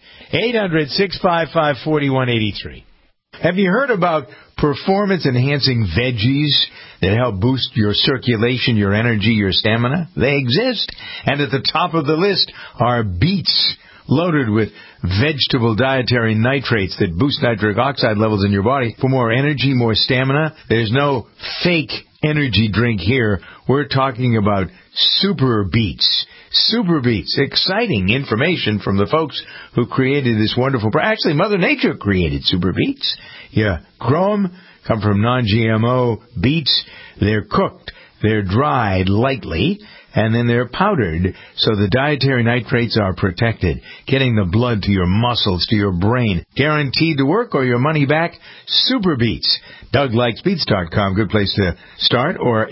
S2: 800-655-4183. Have you heard about performance-enhancing veggies that help boost your circulation, your energy, your stamina? They exist. And at the top of the list are beets, loaded with vegetable dietary nitrates that boost nitric oxide levels in your body for more energy, more stamina. There's no fake energy drink here. We're talking about Super Beets. Super Beets. Exciting information from the folks who created this wonderful... Actually, Mother Nature created Super Beets. Yeah, grow them, come from non-GMO beets. They're cooked. They're dried lightly, and then they're powdered so the dietary nitrates are protected, getting the blood to your muscles, to your brain. Guaranteed to work or your money back. Super Beets. DougLikesBeets.com, good place to start, or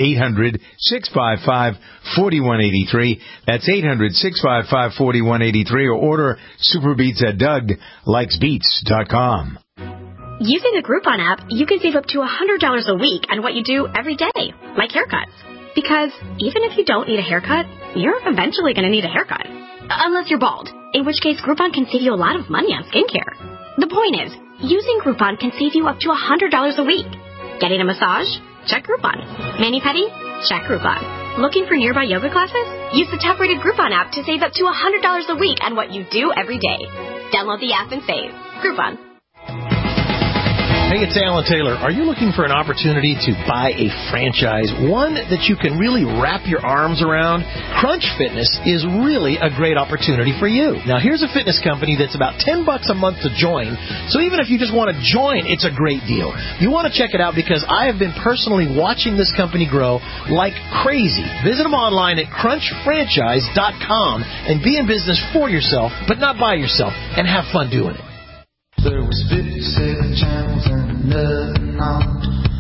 S2: 800-655-4183. That's 800-655-4183, or order Super Beets at DougLikesBeets.com.
S21: Using the Groupon app, you can save up to $100 a week on what you do every day, like haircuts. Because even if you don't need a haircut, you're eventually going to need a haircut. Unless you're bald, in which case Groupon can save you a lot of money on skincare. The point is, using Groupon can save you up to $100 a week. Getting a massage? Check Groupon. Mani-pedi? Check Groupon. Looking for nearby yoga classes? Use the top-rated Groupon app to save up to $100 a week on what you do every day. Download the app and save. Groupon.
S13: Hey, it's Alan Taylor. Are you looking for an opportunity to buy a franchise, one that you can really wrap your arms around? Crunch Fitness is really a great opportunity for you. Now, here's a fitness company that's about $10 a month to join, so even if you just want to join, it's a great deal. You want to check it out because I have been personally watching this company grow like crazy. Visit them online at crunchfranchise.com and be in business for yourself, but not by yourself, and have fun doing it.
S22: There was 57 channels and nothing on.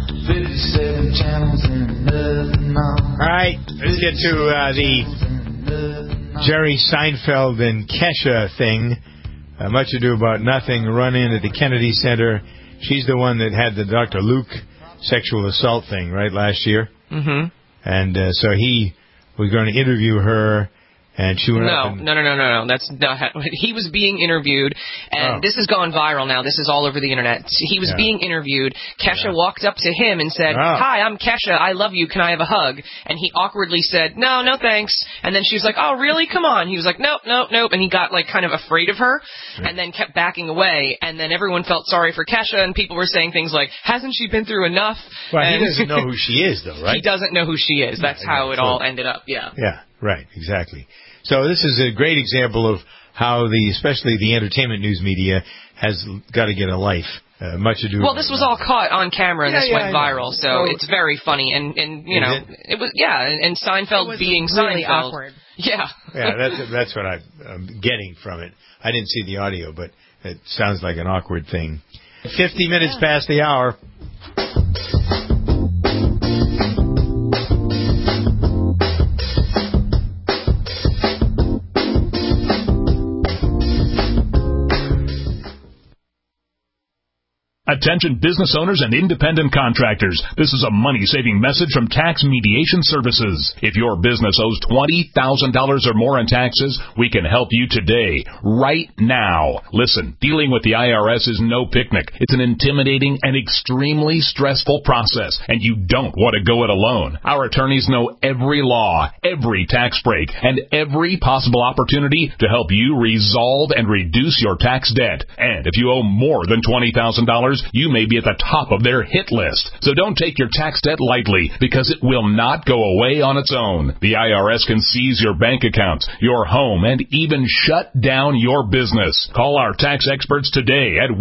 S22: 57 channels and nothing on.
S2: All right, let's get to the Jerry Seinfeld and Kesha thing. Much Ado About Nothing, run-in at the Kennedy Center. She's the one that had the Dr. Luke sexual assault thing, right, last year?
S4: Mm-hmm.
S2: And so he was going to interview her. And she went
S4: No. That's not he was being interviewed, and this has gone viral now. This is all over the internet. He was being interviewed. Kesha walked up to him and said, "Hi, I'm Kesha. I love you. Can I have a hug?" And he awkwardly said, "No, thanks." And then she was like, "Oh, really? Come on." He was like, "Nope." And he got like kind of afraid of her, and then kept backing away. And then everyone felt sorry for Kesha, and people were saying things like, "Hasn't she been through enough?"
S2: Well, he doesn't know who she is, though, right?
S4: He doesn't know who she is. That's how it all ended up. Yeah.
S2: Yeah. Right. Exactly. So this is a great example of how especially the entertainment news media has got to get a life. Much Ado.
S4: Well, this was all caught on camera and this went viral, so it's very funny. And you know, it was and Seinfeld being
S5: really
S4: Seinfeld.
S5: Awkward.
S4: Yeah.
S2: Yeah, that's what I'm getting from it. I didn't see the audio, but it sounds like an awkward thing. 50 minutes past the hour.
S6: Attention business owners and independent contractors. This is a money-saving message from Tax Mediation Services. If your business owes $20,000 or more in taxes, we can help you today, right now. Listen, dealing with the IRS is no picnic. It's an intimidating and extremely stressful process, and you don't want to go it alone. Our attorneys know every law, every tax break, and every possible opportunity to help you resolve and reduce your tax debt. And if you owe more than $20,000, you may be at the top of their hit list. So don't take your tax debt lightly, because it will not go away on its own. The IRS can seize your bank accounts, your home, and even shut down your business. Call our tax experts today at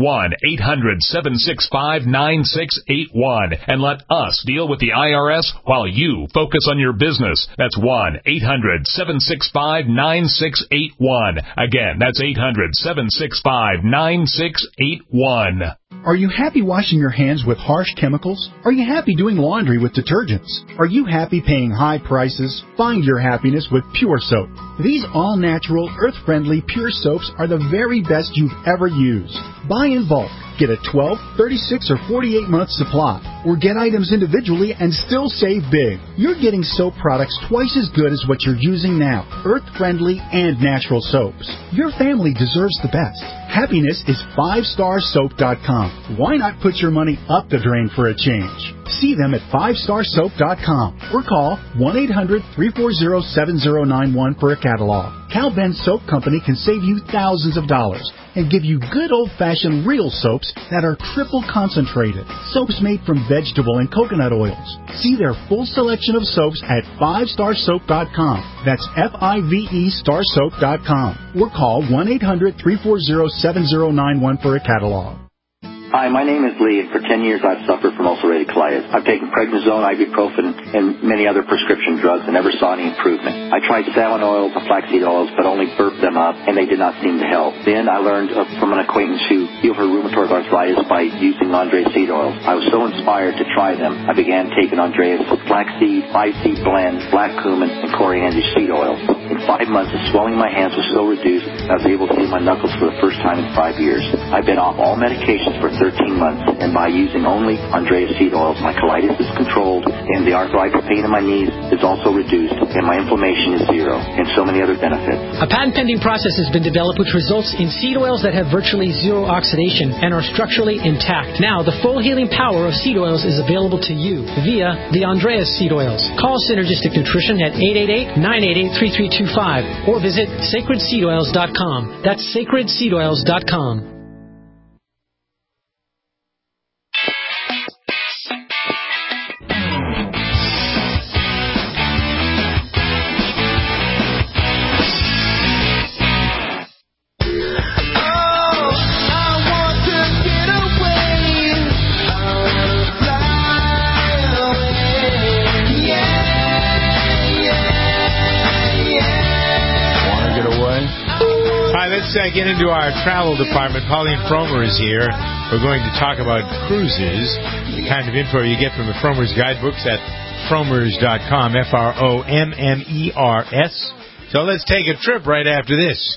S6: 1-800-765-9681 and let us deal with the IRS while you focus on your business. That's 1-800-765-9681. Again, that's 800-765-9681.
S7: Are you happy washing your hands with harsh chemicals? Are you happy doing laundry with detergents? Are you happy paying high prices? Find your happiness with Pure Soap. These all-natural, earth-friendly Pure Soaps are the very best you've ever used. Buy in bulk. Get a 12, 36, or 48-month supply. Or get items individually and still save big. You're getting soap products twice as good as what you're using now. Earth-friendly and natural soaps. Your family deserves the best. Happiness is 5starsoap.com. Why not put your money up the drain for a change? See them at 5starsoap.com or call 1-800-340-7091 for a catalog. Cal Ben Soap Company can save you thousands of dollars and give you good old-fashioned real soaps that are triple concentrated. Soaps made from vegetable and coconut oils. See their full selection of soaps at 5starsoap.com. That's F-I-V-E starsoap.com. Or call 1-800-340-7091 for a catalog.
S23: Hi, my name is Lee, and for 10 years I've suffered from ulcerative colitis. I've taken prednisone, ibuprofen, and many other prescription drugs and never saw any improvement. I tried salmon oils and flaxseed oils, but only burped them up, and they did not seem to help. Then I learned from an acquaintance who healed her rheumatoid arthritis by using Andreas seed oils. I was so inspired to try them, I began taking Andreas flaxseed, 5-seed blend, black cumin, and coriander seed oils. In 5 months, the swelling in my hands was so reduced, I was able to see my knuckles for the first time in 5 years. I've been off all medications for 13 months, and by using only Andreas seed oils, my colitis is controlled, and the arthritis pain in my knees is also reduced, and my inflammation is zero, and so many other benefits.
S24: A patent-pending process has been developed which results in seed oils that have virtually zero oxidation and are structurally intact. Now, the full healing power of seed oils is available to you via the Andreas seed oils. Call Synergistic Nutrition at 888-988-3325 or visit sacredseedoils.com. That's sacredseedoils.com.
S2: Let's get into our travel department. Pauline Fromer is here. We're going to talk about cruises, the kind of info you get from the Fromers guidebooks at fromers.com, F-R-O-M-M-E-R-S. So let's take a trip right after this.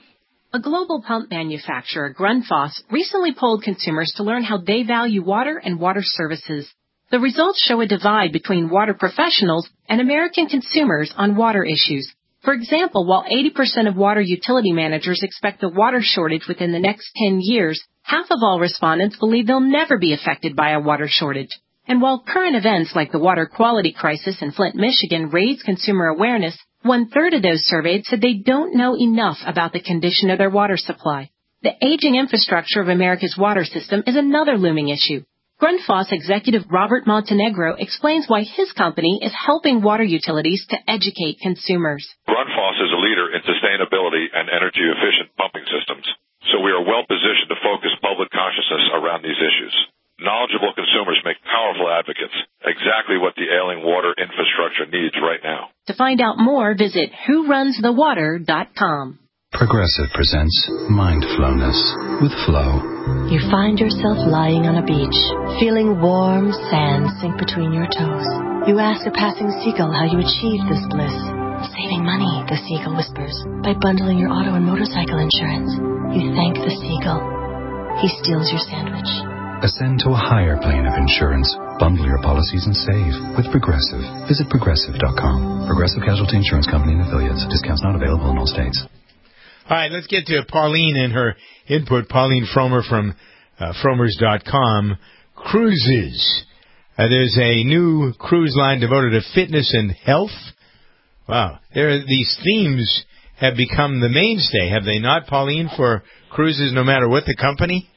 S25: A global pump manufacturer, Grundfos, recently polled consumers to learn how they value water and water services. The results show a divide between water professionals and American consumers on water issues. For example, while 80% of water utility managers expect a water shortage within the next 10 years, half of all respondents believe they'll never be affected by a water shortage. And while current events like the water quality crisis in Flint, Michigan raise consumer awareness, 1/3 of those surveyed said they don't know enough about the condition of their water supply. The aging infrastructure of America's water system is another looming issue. Grundfos executive Robert Montenegro explains why his company is helping water utilities to educate consumers.
S26: Grundfos is a leader in sustainability and energy-efficient pumping systems, so we are well positioned to focus public consciousness around these issues. Knowledgeable consumers make powerful advocates, exactly what the ailing water infrastructure needs right now.
S25: To find out more, visit whorunsthewater.com.
S27: Progressive presents Mindflowness with Flo.
S28: You find yourself lying on a beach, feeling warm sand sink between your toes. You ask a passing seagull how you achieved this bliss. Saving money, the seagull whispers, by bundling your auto and motorcycle insurance. You thank the seagull. He steals your sandwich.
S27: Ascend to a higher plane of insurance. Bundle your policies and save with Progressive. Visit Progressive.com. Progressive Casualty Insurance Company and Affiliates. Discounts not available in all states.
S2: All right, let's get to Pauline and her input. Pauline Frommer from Fromers.com. Cruises. There's a new cruise line devoted to fitness and health. Wow. These themes have become the mainstay, have they not, Pauline, for cruises no matter what the company?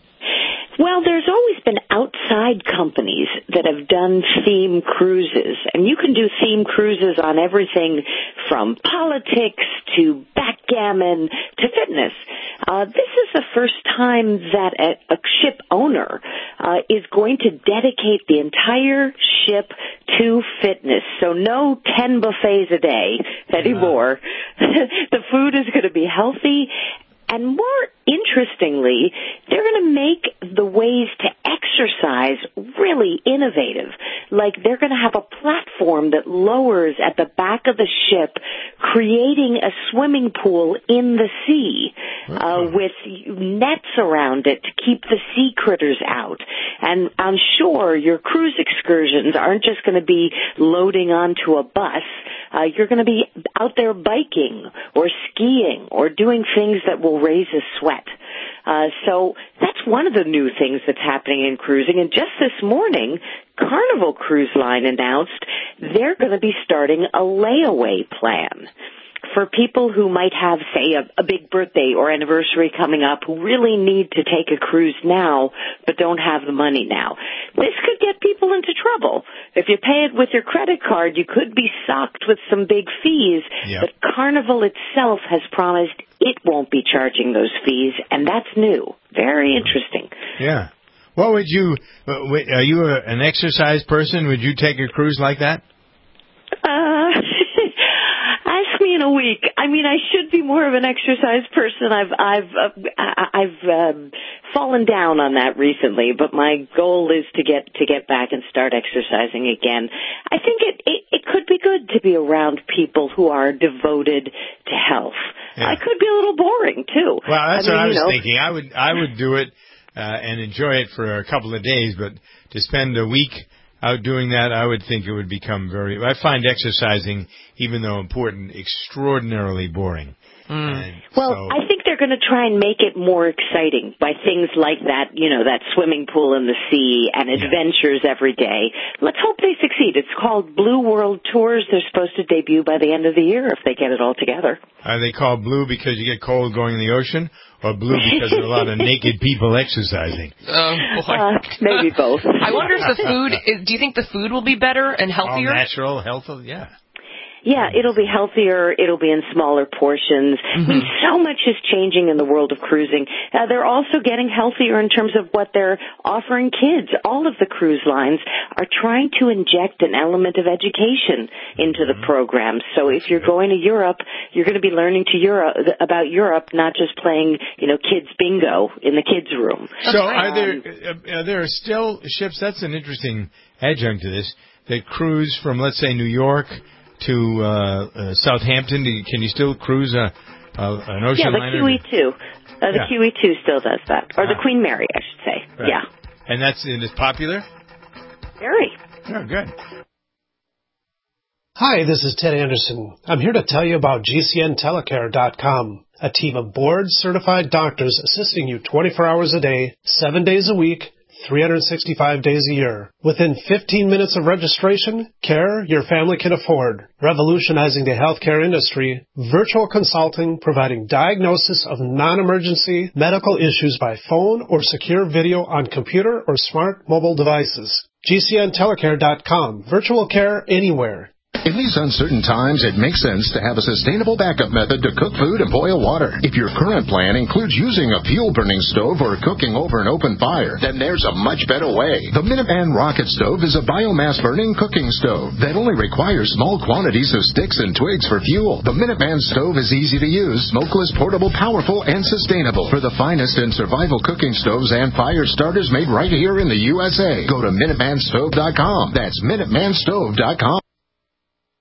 S1: Well, there's always been outside companies that have done theme cruises, and you can do theme cruises on everything from politics to backgammon to fitness. This is the first time that a ship owner is going to dedicate the entire ship to fitness. So no 10 buffets a day anymore. The food is going to be healthy. And more interestingly, they're going to make the ways to exercise really innovative. Like they're going to have a platform that lowers at the back of the ship, creating a swimming pool in the sea with nets around it to keep the sea critters out. And I'm sure your cruise excursions aren't just going to be loading onto a bus. You're going to be out there biking or skiing or doing things that will raise a sweat. So that's one of the new things that's happening in cruising. And just this morning, Carnival Cruise Line announced they're going to be starting a layaway plan for people who might have, say, a big birthday or anniversary coming up who really need to take a cruise now but don't have the money now. This could get people into trouble. If you pay it with your credit card, you could be socked with some big fees, but Carnival itself has promised it won't be charging those fees, and that's new. Very interesting.
S2: Yeah. What would you, are you an exercise person? Would you take a cruise like that?
S1: Ask me in a week. I mean, I should be more of an exercise person. I've fallen down on that recently, but my goal is to get back and start exercising again. I think it could be good to be around people who are devoted to health. Yeah. I could be a little boring too.
S2: Well, that's what I was thinking. I would do it and enjoy it for a couple of days, but to spend a week out doing that, I would think it would become I find exercising, even though important, extraordinarily boring.
S1: I think they're going to try and make it more exciting by things like that, that swimming pool in the sea and adventures every day. Let's hope they succeed. It's called Blue World Tours. They're supposed to debut by the end of the year if they get it all together.
S2: Are they called blue because you get cold going in the ocean, or blue because there are a lot of naked people exercising?
S1: Maybe both.
S4: I wonder if the food, do you think the food will be better and healthier?
S2: All natural, healthy, yeah.
S1: Yeah, it'll be healthier. It'll be in smaller portions. I mean, so much is changing in the world of cruising. They're also getting healthier in terms of what they're offering kids. All of the cruise lines are trying to inject an element of education into the program. So if you're going to Europe, you're going to be learning about Europe, not just playing, kids bingo in the kids' room.
S2: So are there still ships? That's an interesting adjunct to this, that cruise from, let's say, New York to Southampton. Can you still cruise an ocean liner?
S1: Yeah, the QE2. The QE2 still does that. Or the Queen Mary, I should say. Right. Yeah.
S2: And it's popular?
S1: Very.
S2: Oh, good.
S8: Hi, this is Ted Anderson. I'm here to tell you about GCNtelecare.com, a team of board-certified doctors assisting you 24 hours a day, 7 days a week, 365 days a year. Within 15 minutes of registration, care your family can afford. Revolutionizing the healthcare industry, virtual consulting providing diagnosis of non-emergency medical issues by phone or secure video on computer or smart mobile devices. GCNtelecare.com. Virtual care anywhere.
S9: In these uncertain times, it makes sense to have a sustainable backup method to cook food and boil water. If your current plan includes using a fuel-burning stove or cooking over an open fire, then there's a much better way. The Minuteman Rocket Stove is a biomass-burning cooking stove that only requires small quantities of sticks and twigs for fuel. The Minuteman Stove is easy to use, smokeless, portable, powerful, and sustainable. For the finest in survival cooking stoves and fire starters made right here in the USA, go to MinutemanStove.com. That's MinutemanStove.com.